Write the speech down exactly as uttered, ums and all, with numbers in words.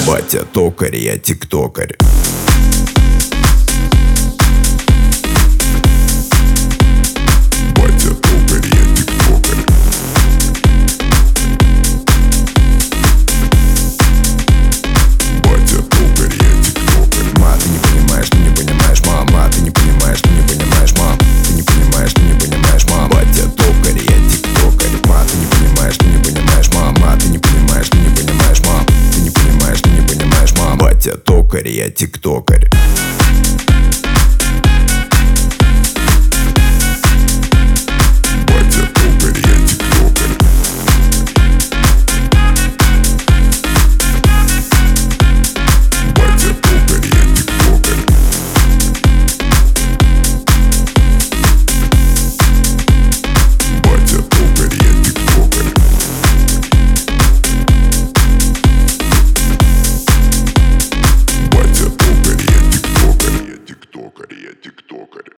Батя токарь, я тиктокарь. Батя токарь, я тиктокарь. Батя токарь, я тиктокарь. Ма, ты не понимаешь, ты не понимаешь, мама, ты не понимаешь, ты не понимаешь, мам, ты не понимаешь, ты не понимаешь, мам. Батя токарь, я тиктокарь. Ма, ты не понимаешь, ты не понимаешь, мама, ты не понимаешь, ты не понимаешь, мам, ты не понимаешь, ты не понимаешь, мам. Батя токарь, я тиктокарь.